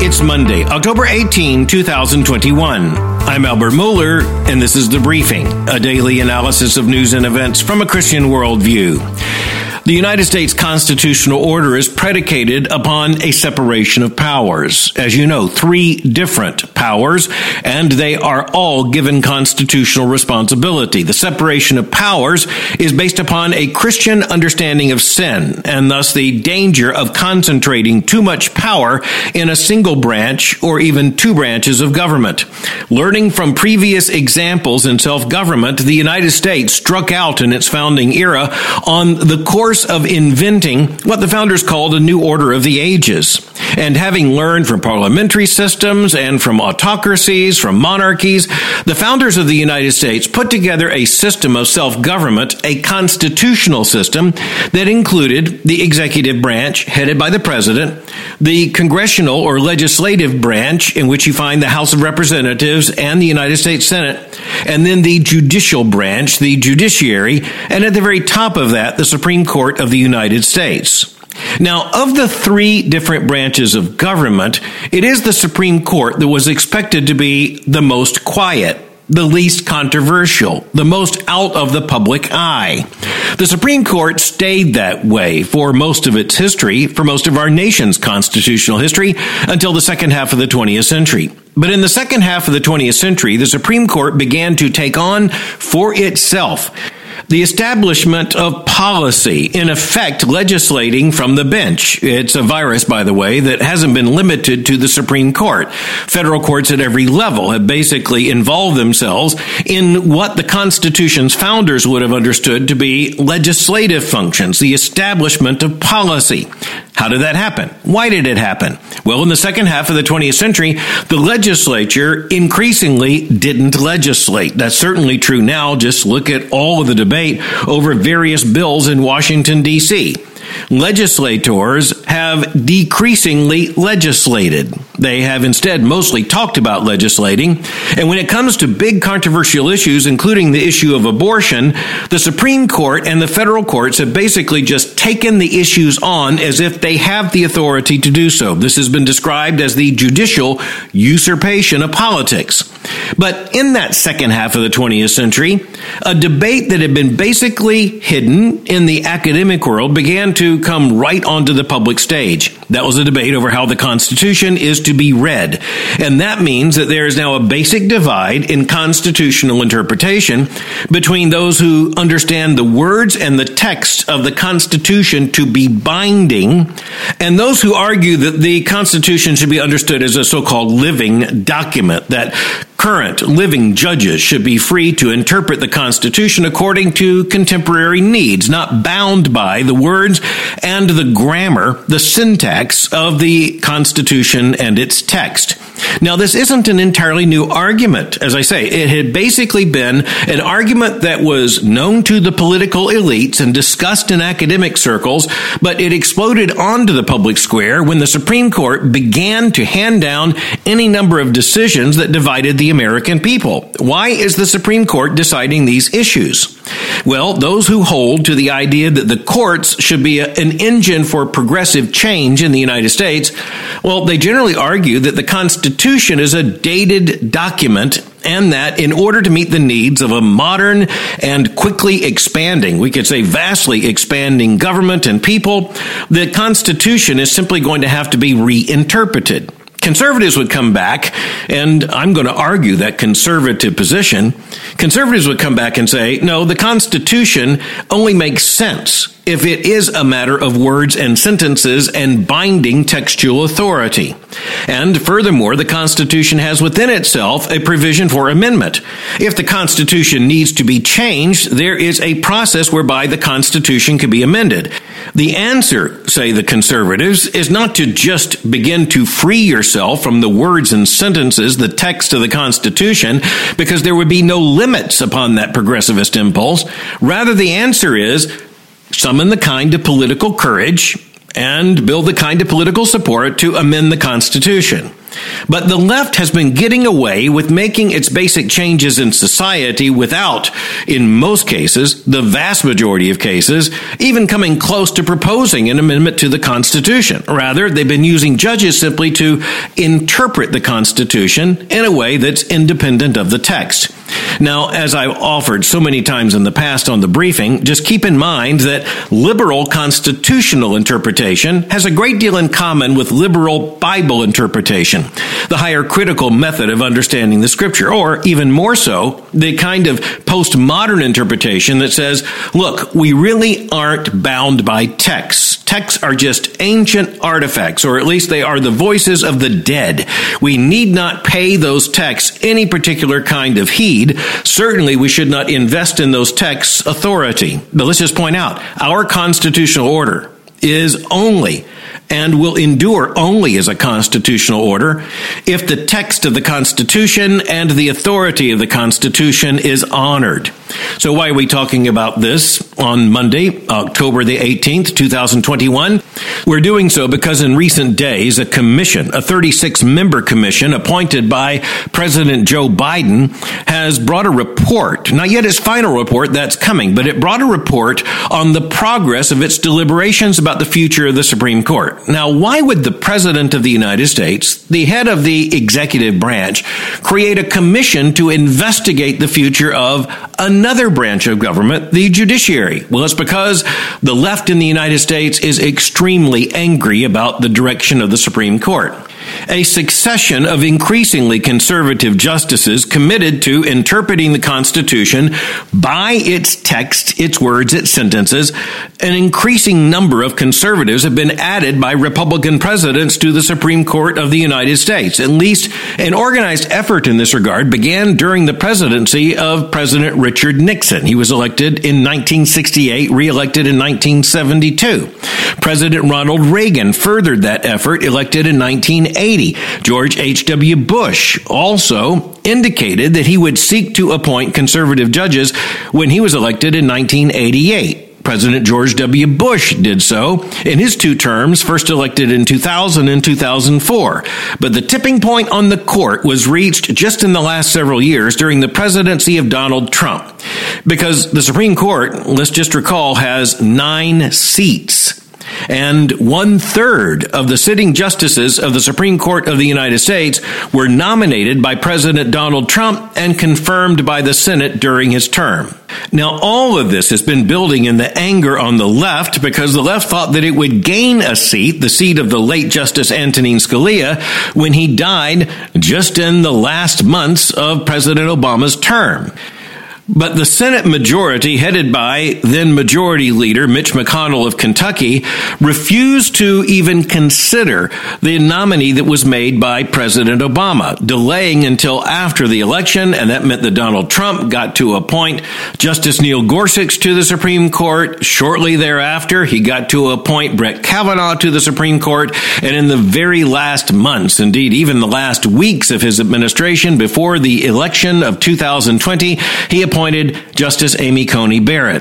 It's Monday, October 18, 2021. I'm Albert Mohler, and this is The Briefing, a daily analysis of news and events from a Christian worldview. The United States constitutional order is predicated upon a separation of powers. As you know, 3 different powers, and they are all given constitutional responsibility. The separation of powers is based upon a Christian understanding of sin, and thus the danger of concentrating too much power in a single branch or even 2 branches of government. Learning from previous examples in self-government, the United States struck out in its founding era on the course of inventing what the founders called a new order of the ages. And having learned from parliamentary systems and from autocracies, from monarchies, the founders of the United States put together a system of self-government, a constitutional system that included the executive branch headed by the president, the congressional or legislative branch in which you find the House of Representatives and the United States Senate, and then the judicial branch, the judiciary, and at the very top of that, the Supreme Court of the United States. Now, of the 3 different branches of government, it is the Supreme Court that was expected to be the most quiet, the least controversial, the most out of the public eye. The Supreme Court stayed that way for most of its history, for most of our nation's constitutional history, until the second half of the 20th century. But in the second half of the 20th century, the Supreme Court began to take on for itself the establishment of policy, in effect legislating from the bench. It's a virus, by the way, that hasn't been limited to the Supreme Court. Federal courts at every level have basically involved themselves in what the Constitution's founders would have understood to be legislative functions, the establishment of policy. How did that happen? Why did it happen? Well, in the second half of the 20th century, the legislature increasingly didn't legislate. That's certainly true now. Just look at all of the debate over various bills in Washington, D.C. Legislators have decreasingly legislated. They have instead mostly talked about legislating. And when it comes to big controversial issues, including the issue of abortion, the Supreme Court and the federal courts have basically just taken the issues on as if they have the authority to do so. This has been described as the judicial usurpation of politics. But in that second half of the 20th century, a debate that had been basically hidden in the academic world began to come right onto the public stage. That was a debate over how the Constitution is to be read. And that means that there is now a basic divide in constitutional interpretation between those who understand the words and the text of the Constitution to be binding and those who argue that the Constitution should be understood as a so-called living document, that current living judges should be free to interpret the Constitution according to contemporary needs, not bound by the words and the grammar, the syntax of the Constitution and its text. Now, this isn't an entirely new argument. As I say, it had basically been an argument that was known to the political elites and discussed in academic circles, but it exploded onto the public square when the Supreme Court began to hand down any number of decisions that divided the American people. Why is the Supreme Court deciding these issues? Well, those who hold to the idea that the courts should be an engine for progressive change in the United States, well, they generally argue that the Constitution is a dated document and that in order to meet the needs of a modern and quickly expanding, we could say vastly expanding government and people, the Constitution is simply going to have to be reinterpreted. Conservatives would come back, and I'm going to argue that conservative position. Conservatives would come back and say, no, the Constitution only makes sense if it is a matter of words and sentences and binding textual authority. And furthermore, the Constitution has within itself a provision for amendment. If the Constitution needs to be changed, there is a process whereby the Constitution can be amended. The answer, say the conservatives, is not to just begin to free yourself from the words and sentences, the text of the Constitution, because there would be no limits upon that progressivist impulse. Rather, the answer is summon the kind of political courage and build the kind of political support to amend the Constitution. But the left has been getting away with making its basic changes in society without, in most cases, the vast majority of cases, even coming close to proposing an amendment to the Constitution. Rather, they've been using judges simply to interpret the Constitution in a way that's independent of the text. Now, as I've offered so many times in the past on the briefing, just keep in mind that liberal constitutional interpretation has a great deal in common with liberal Bible interpretation, the higher critical method of understanding the Scripture, or even more so, the kind of postmodern interpretation that says, look, we really aren't bound by texts. Texts are just ancient artifacts, or at least they are the voices of the dead. We need not pay those texts any particular kind of heed. Certainly, we should not invest in those texts' authority. But let's just point out, our constitutional order is only and will endure only as a constitutional order if the text of the Constitution and the authority of the Constitution is honored. So why are we talking about this on Monday, October the 18th, 2021? We're doing so because in recent days, a commission, a 36-member commission appointed by President Joe Biden, has brought a report, not yet its final report, that's coming, but it brought a report on the progress of its deliberations about the future of the Supreme Court. Now, why would the President of the United States, the head of the executive branch, create a commission to investigate the future of another branch of government, the judiciary? Well, it's because the left in the United States is extremely angry about the direction of the Supreme Court. A succession of increasingly conservative justices committed to interpreting the Constitution by its text, its words, its sentences. An increasing number of conservatives have been added by Republican presidents to the Supreme Court of the United States. At least an organized effort in this regard began during the presidency of President Richard Nixon. He was elected in 1968, reelected in 1972. President Ronald Reagan furthered that effort, elected in 1980. George H.W. Bush also indicated that he would seek to appoint conservative judges when he was elected in 1988. President George W. Bush did so in his two terms, first elected in 2000 and 2004. But the tipping point on the court was reached just in the last several years during the presidency of Donald Trump. Because the Supreme Court, let's just recall, has 9 seats. And 1/3 of the sitting justices of the Supreme Court of the United States were nominated by President Donald Trump and confirmed by the Senate during his term. Now, all of this has been building in the anger on the left because the left thought that it would gain a seat, the seat of the late Justice Antonin Scalia, when he died just in the last months of President Obama's term. But the Senate majority, headed by then Majority Leader Mitch McConnell of Kentucky, refused to even consider the nominee that was made by President Obama, delaying until after the election, and that meant that Donald Trump got to appoint Justice Neil Gorsuch to the Supreme Court. Shortly thereafter, he got to appoint Brett Kavanaugh to the Supreme Court, and in the very last months, indeed even the last weeks of his administration before the election of 2020, he appointed Justice Amy Coney Barrett.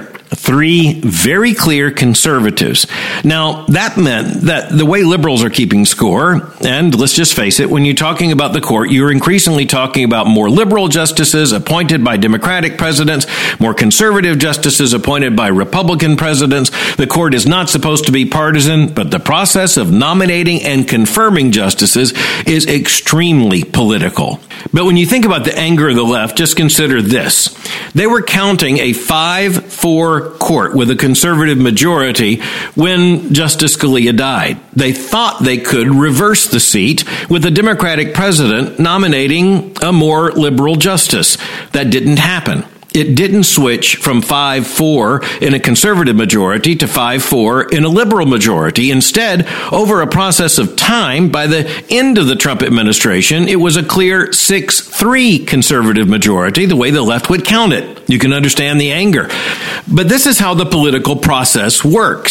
3 very clear conservatives. Now, that meant that the way liberals are keeping score, and let's just face it, when you're talking about the court, you're increasingly talking about more liberal justices appointed by Democratic presidents, more conservative justices appointed by Republican presidents. The court is not supposed to be partisan, but the process of nominating and confirming justices is extremely political. But when you think about the anger of the left, just consider this. They were counting a 5-4 court with a conservative majority when Justice Scalia died. They thought they could reverse the seat with a Democratic president nominating a more liberal justice. That didn't happen. It didn't switch from 5-4 in a conservative majority to 5-4 in a liberal majority. Instead, over a process of time, by the end of the Trump administration, it was a clear 6-3 conservative majority, the way the left would count it. You can understand the anger. But this is how the political process works.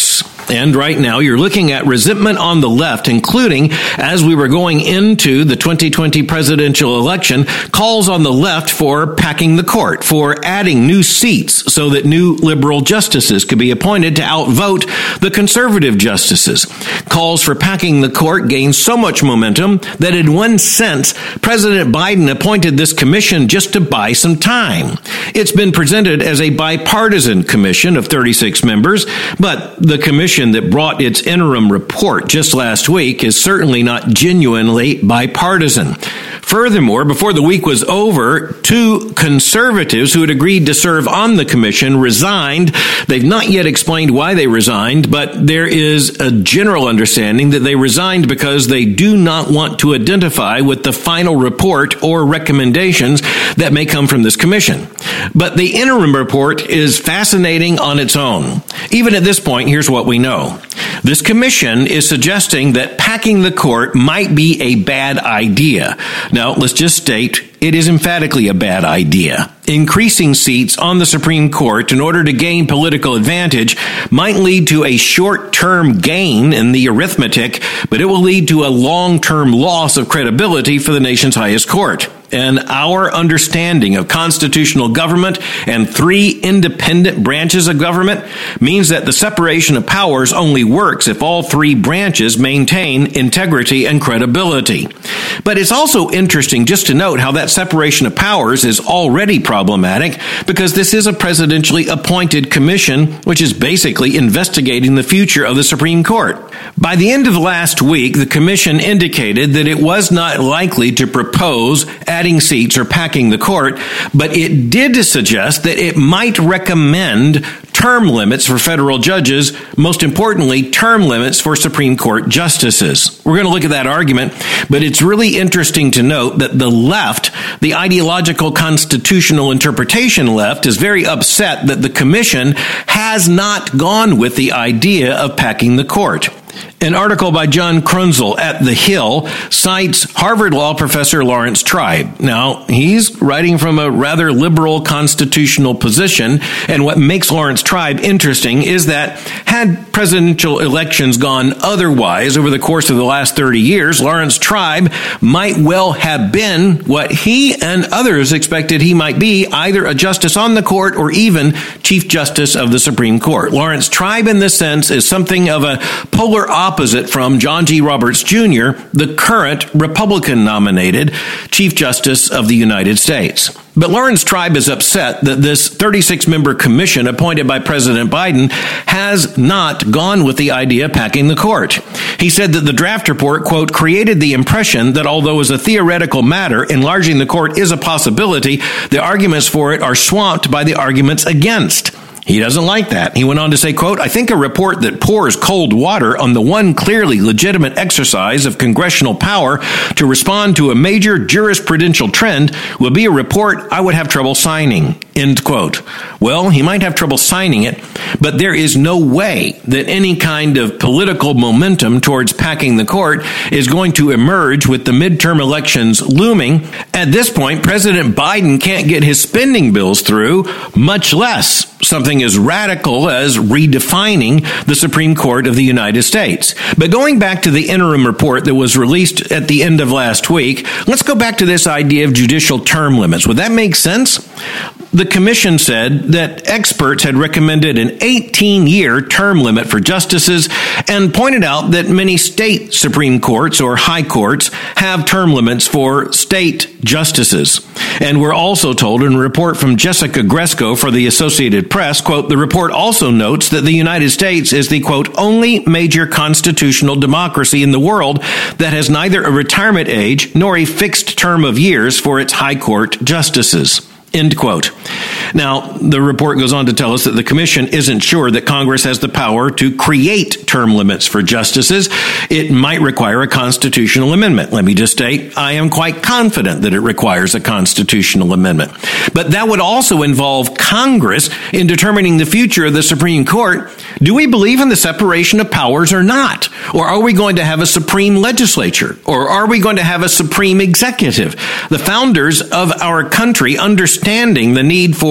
And right now, you're looking at resentment on the left, including, as we were going into the 2020 presidential election, calls on the left for packing the court, for adding new seats so that new liberal justices could be appointed to outvote the conservative justices. Calls for packing the court gained so much momentum that in one sense, President Biden appointed this commission just to buy some time. It's been presented as a bipartisan commission of 36 members, but the commission that brought its interim report just last week is certainly not genuinely bipartisan. Furthermore, before the week was over, 2 conservatives who had agreed to serve on the commission resigned. They've not yet explained why they resigned, but there is a general understanding that they resigned because they do not want to identify with the final report or recommendations that may come from this commission. But the interim report is fascinating on its own. Even at this point, here's what we know. This commission is suggesting that packing the court might be a bad idea. Now, let's just state it is emphatically a bad idea. Increasing seats on the Supreme Court in order to gain political advantage might lead to a short-term gain in the arithmetic, but it will lead to a long-term loss of credibility for the nation's highest court. And our understanding of constitutional government and 3 independent branches of government means that the separation of powers only works if all 3 branches maintain integrity and credibility. But it's also interesting just to note how that separation of powers is already problematic because this is a presidentially appointed commission, which is basically investigating the future of the Supreme Court. By the end of last week, the commission indicated that it was not likely to propose adding seats or packing the court, but it did suggest that it might recommend term limits for federal judges, most importantly, term limits for Supreme Court justices. We're going to look at that argument, but it's really interesting to note that the left, the ideological constitutional interpretation left, is very upset that the commission has not gone with the idea of packing the court. An article by John Krunzel at The Hill cites Harvard Law professor Lawrence Tribe. Now, he's writing from a rather liberal constitutional position, and what makes Lawrence Tribe interesting is that had presidential elections gone otherwise over the course of the last 30 years, Lawrence Tribe might well have been what he and others expected he might be, either a justice on the court or even Chief Justice of the Supreme Court. Lawrence Tribe, in this sense, is something of a polar opposite from John G. Roberts Jr., the current Republican-nominated Chief Justice of the United States. But Lawrence Tribe is upset that this 36-member commission appointed by President Biden has not gone with the idea of packing the court. He said that the draft report, quote, created the impression that although as a theoretical matter, enlarging the court is a possibility, the arguments for it are swamped by the arguments against. He doesn't like that. He went on to say, quote, I think a report that pours cold water on the one clearly legitimate exercise of congressional power to respond to a major jurisprudential trend would be a report I would have trouble signing, end quote. Well, he might have trouble signing it, but there is no way that any kind of political momentum towards packing the court is going to emerge with the midterm elections looming. At this point, President Biden can't get his spending bills through, much less something as radical as redefining the Supreme Court of the United States. But going back to the interim report that was released at the end of last week, let's go back to this idea of judicial term limits. Would that make sense? The commission said that experts had recommended an 18-year term limit for justices and pointed out that many state Supreme Courts or high courts have term limits for state justices. And we're also told in a report from Jessica Gresko for the Associated Press, quote, the report also notes that the United States is the, quote, only major constitutional democracy in the world that has neither a retirement age nor a fixed term of years for its high court justices. End quote. Now, the report goes on to tell us that the commission isn't sure that Congress has the power to create term limits for justices. It might require a constitutional amendment. Let me just state, I am quite confident that it requires a constitutional amendment. But that would also involve Congress in determining the future of the Supreme Court. Do we believe in the separation of powers or not? Or are we going to have a supreme legislature? Or are we going to have a supreme executive? The founders of our country, understanding the need for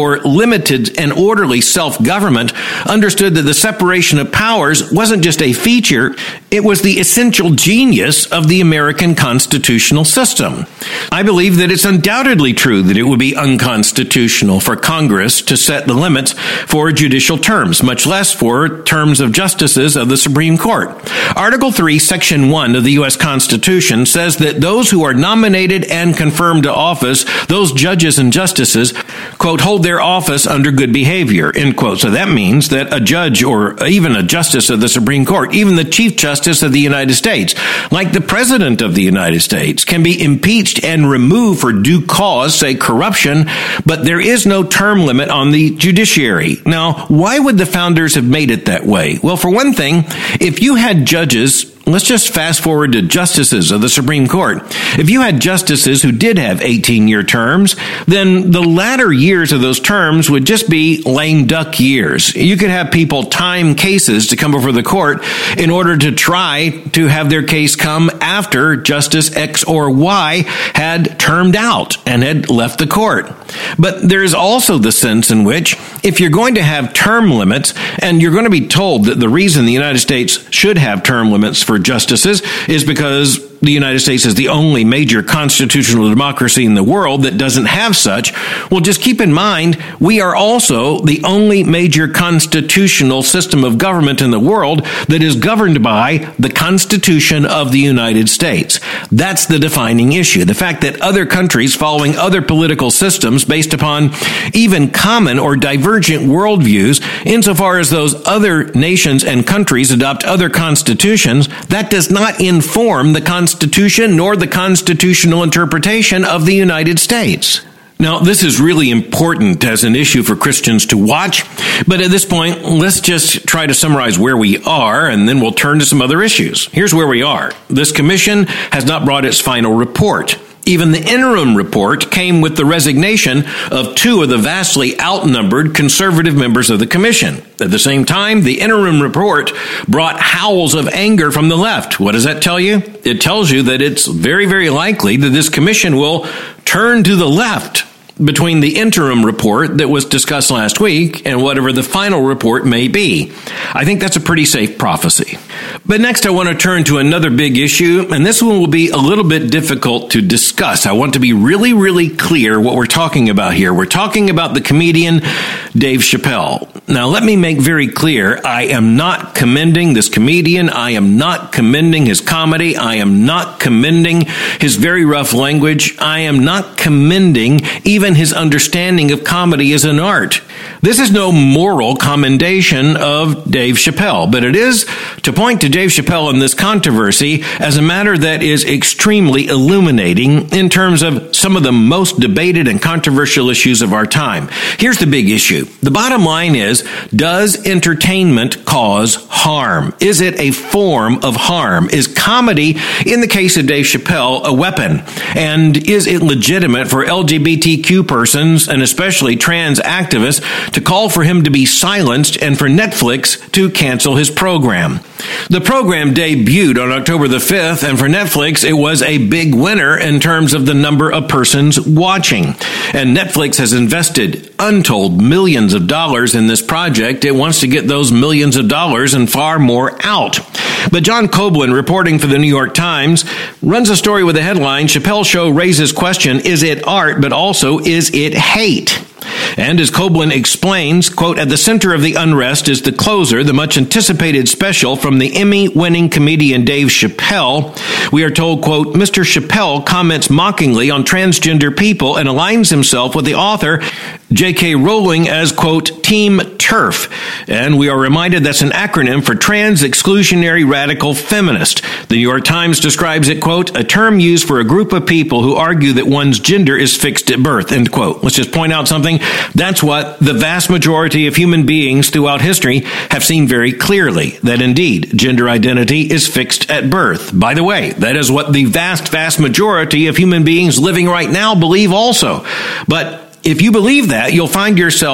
for limited and orderly self-government understood that the separation of powers wasn't just a feature, it was the essential genius of the American constitutional system. I believe that it's undoubtedly true that it would be unconstitutional for Congress to set the limits for judicial terms, much less for terms of justices of the Supreme Court. Article 3, Section 1 of the U.S. Constitution says that those who are nominated and confirmed to office, those judges and justices, quote, hold their office under good behavior, end quote. So that means that a judge or even a justice of the Supreme Court, even the Chief Justice of the United States, like the President of the United States, can be impeached and removed for due cause, say corruption, but there is no term limit on the judiciary. Now, why would the founders have made it that way? Well, for one thing, if you had judges, let's just fast forward to justices of the Supreme Court. If you had justices who did have 18-year terms, then the latter years of those terms would just be lame duck years. You could have people time cases to come before the court in order to try to have their case come after Justice X or Y had termed out and had left the court. But there is also the sense in which if you're going to have term limits, and you're going to be told that the reason the United States should have term limits for justices is because the United States is the only major constitutional democracy in the world that doesn't have such. Well, just keep in mind, we are also the only major constitutional system of government in the world that is governed by the Constitution of the United States. That's the defining issue. The fact that other countries following other political systems based upon even common or divergent worldviews, insofar as those other nations and countries adopt other constitutions, that does not inform the Constitution nor the constitutional interpretation of the United States. Now, this is really important as an issue for Christians to watch, but at this point, let's just try to summarize where we are, and then we'll turn to some other issues. Here's where we are. This commission has not brought its final report. Even the interim report came with the resignation of two of the vastly outnumbered conservative members of the commission. At the same time, the interim report brought howls of anger from the left. What does that tell you? It tells you that it's very, very likely that this commission will turn to the left between the interim report that was discussed last week and whatever the final report may be. I think that's a pretty safe prophecy. But next I want to turn to another big issue, and this one will be a little bit difficult to discuss. I want to be really, really clear what we're talking about here. We're talking about the comedian Dave Chappelle. Now, let me make very clear, I am not commending this comedian. I am not commending his comedy. I am not commending his very rough language. I am not commending even his understanding of comedy as an art. This is no moral commendation of Dave Chappelle, but it is to point to Dave Chappelle in this controversy as a matter that is extremely illuminating in terms of some of the most debated and controversial issues of our time. Here's the big issue. The bottom line is, does entertainment cause harm? Is it a form of harm? Is comedy, in the case of Dave Chappelle, a weapon? And is it legitimate for LGBTQ persons, and especially trans activists, to call for him to be silenced and for Netflix to cancel his program? The program debuted on October the 5th, and for Netflix, it was a big winner in terms of the number of persons watching. And Netflix has invested untold millions of dollars in this project. It wants to get those millions of dollars and far more out. But John Coblin, reporting for the New York Times, runs a story with the headline, Chappelle Show raises question, is it art, but also is it hate? And as Coblin explains, quote, at the center of the unrest is The Closer, the much anticipated special from the Emmy-winning comedian Dave Chappelle. We are told, quote, Mr. Chappelle comments mockingly on transgender people and aligns himself with the author J.K. Rowling as, quote, Team TERF. And we are reminded that's an acronym for Trans Exclusionary Radical Feminist. The New York Times describes it, quote, a term used for a group of people who argue that one's gender is fixed at birth, end quote. Let's just point out something. That's what the vast majority of human beings throughout history have seen very clearly, that indeed gender identity is fixed at birth. By the way, that is what the vast majority of human beings living right now believe also. But if you believe that, you'll find yourself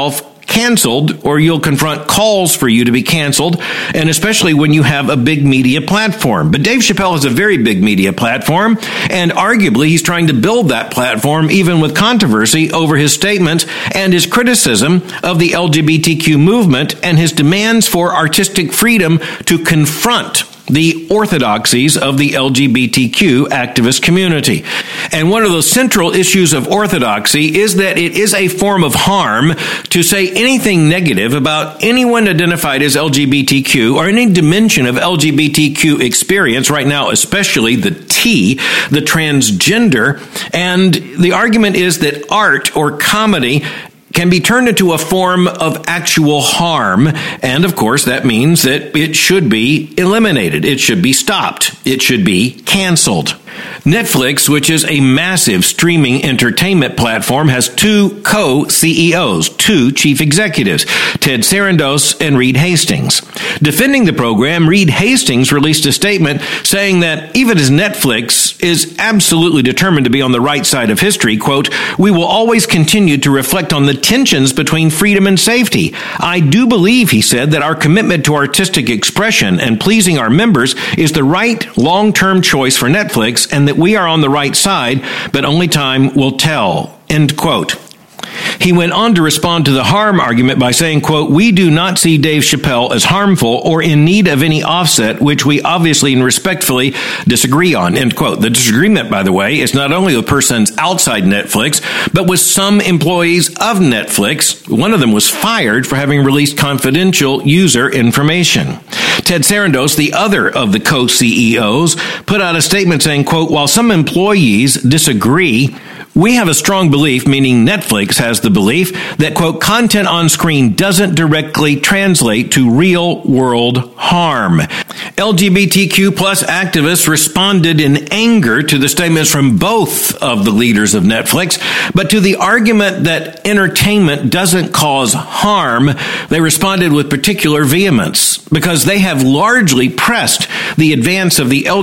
canceled, or you'll confront calls for you to be canceled, and especially when you have a big media platform. But Dave Chappelle has a very big media platform, and arguably he's trying to build that platform even with controversy over his statements and his criticism of the LGBTQ movement and his demands for artistic freedom to confront the orthodoxies of the LGBTQ activist community. And one of the central issues of orthodoxy is that it is a form of harm to say anything negative about anyone identified as LGBTQ or any dimension of LGBTQ experience, right now especially the T, the transgender. And the argument is that art or comedy can be turned into a form of actual harm. And of course, that means that it should be eliminated. It should be stopped. It should be canceled. Netflix, which is a massive streaming entertainment platform, has two co-CEOs, two chief executives, Ted Sarandos and Reed Hastings. Defending the program, Reed Hastings released a statement saying that even as Netflix is absolutely determined to be on the right side of history, quote, "We will always continue to reflect on the tensions between freedom and safety. I do believe," he said, "that our commitment to artistic expression and pleasing our members is the right long-term choice for Netflix, and that we are on the right side, but only time will tell," end quote. He went on to respond to the harm argument by saying, quote, "We do not see Dave Chappelle as harmful or in need of any offset, which we obviously and respectfully disagree on," end quote. The disagreement, by the way, is not only with persons outside Netflix, but with some employees of Netflix. One of them was fired for having released confidential user information. Ted Sarandos, the other of the co-CEOs, put out a statement saying, quote, "While some employees disagree, we have a strong belief," meaning Netflix has the belief, that, quote, "content on screen doesn't directly translate to real world harm." LGBTQ plus activists responded in anger to the statements from both of the leaders of Netflix, but to the argument that entertainment doesn't cause harm, they responded with particular vehemence, because they have largely pressed the advance of the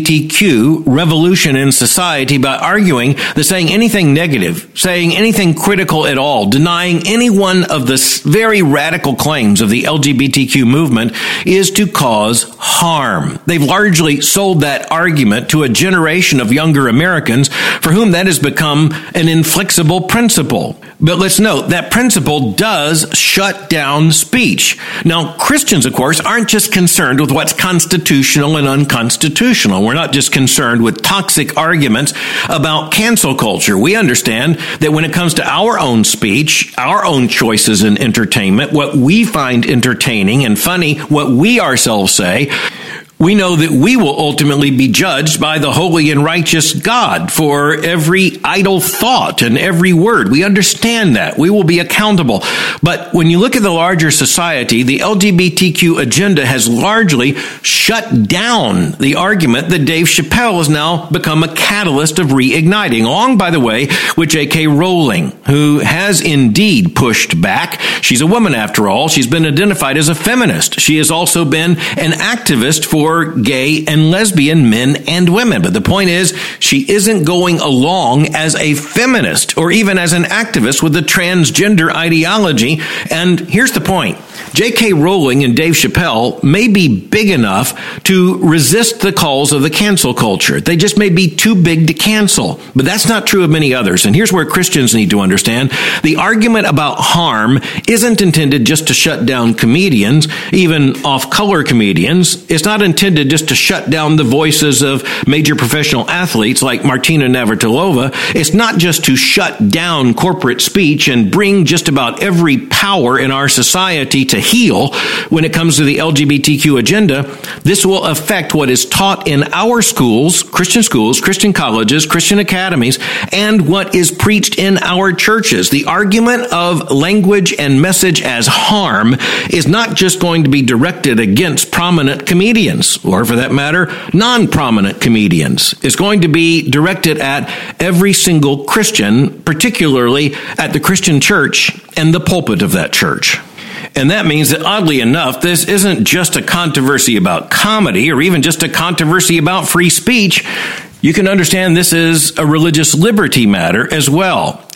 LGBTQ revolution in society by arguing that saying anything negative, saying anything critical at all, denying any one of the very radical claims of the LGBTQ movement is to cause harm. They've largely sold that argument to a generation of younger Americans for whom that has become an inflexible principle. But let's note that principle does shut down speech. Now, Christians, of course, aren't just concerned with what's constitutional and unconstitutional. We're not just concerned with toxic arguments about cancel culture. We understand that when it comes to our own speech, our own choices in entertainment, what we find entertaining and funny, what we ourselves say, we know that we will ultimately be judged by the holy and righteous God for every idle thought and every word. We understand that. We will be accountable. But when you look at the larger society, the LGBTQ agenda has largely shut down the argument that Dave Chappelle has now become a catalyst of reigniting, along, by the way, with J.K. Rowling, who has indeed pushed back. She's a woman, after all. She's been identified as a feminist. She has also been an activist for gay and lesbian men and women. But the point is, she isn't going along as a feminist or even as an activist with the transgender ideology. And here's the point. J.K. Rowling and Dave Chappelle may be big enough to resist the calls of the cancel culture. They just may be too big to cancel. But that's not true of many others. And here's where Christians need to understand. The argument about harm isn't intended just to shut down comedians, even off-color comedians. It's not intended just to shut down the voices of major professional athletes like Martina Navratilova. It's not just to shut down corporate speech and bring just about every power in our society to heal when it comes to the LGBTQ agenda. This will affect what is taught in our schools, Christian colleges, Christian academies, and what is preached in our churches. The argument of language and message as harm is not just going to be directed against prominent comedians, or for that matter, non-prominent comedians. It's going to be directed at every single Christian, particularly at the Christian church and the pulpit of that church. And that means that, oddly enough, this isn't just a controversy about comedy or even just a controversy about free speech. You can understand this is a religious liberty matter as well.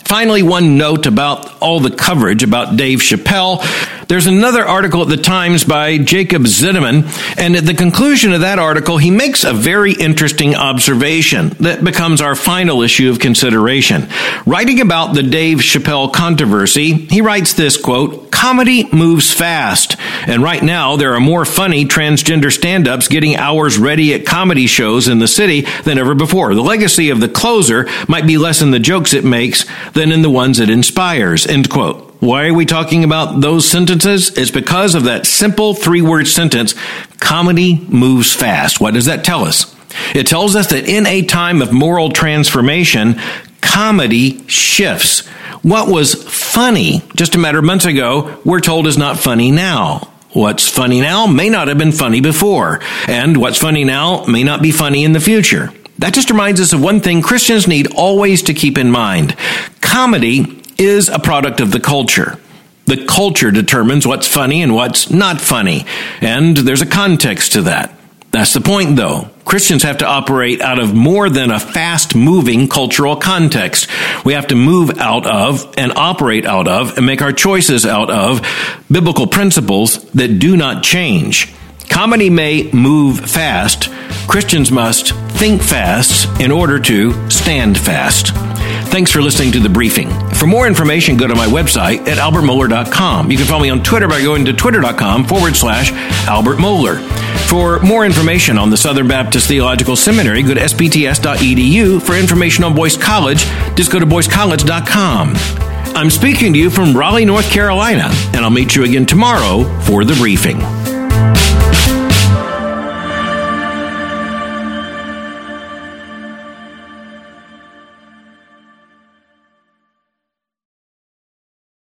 Finally, one note about all the coverage about Dave Chappelle. There's another article at the Times by Jacob Zitterman, and at the conclusion of that article, he makes a very interesting observation that becomes our final issue of consideration. Writing about the Dave Chappelle controversy, he writes this, quote, "Comedy moves fast, and right now there are more funny transgender stand-ups getting hours ready at comedy shows in the city than ever before. The legacy of the closer might be less in the jokes it makes than in the ones it inspires," end quote. Why are we talking about those sentences? It's because of that simple three-word sentence, comedy moves fast. What does that tell us? It tells us that in a time of moral transformation, comedy shifts. What was funny just a matter of months ago, we're told is not funny now. What's funny now may not have been funny before, and what's funny now may not be funny in the future. That just reminds us of one thing Christians need always to keep in mind. Comedy is a product of the culture. The culture determines what's funny and what's not funny, and there's a context to that. That's the point, though. Christians have to operate out of more than a fast-moving cultural context. We have to move out of and operate out of and make our choices out of biblical principles that do not change. Comedy may move fast. Christians must think fast in order to stand fast. Thanks for listening to The Briefing. For more information, go to my website at albertmohler.com. You can follow me on Twitter by going to twitter.com/Albert Mohler. For more information on the Southern Baptist Theological Seminary, go to sbts.edu. For information on Boyce College, just go to boycecollege.com. I'm speaking to you from Raleigh, North Carolina, and I'll meet you again tomorrow for The Briefing.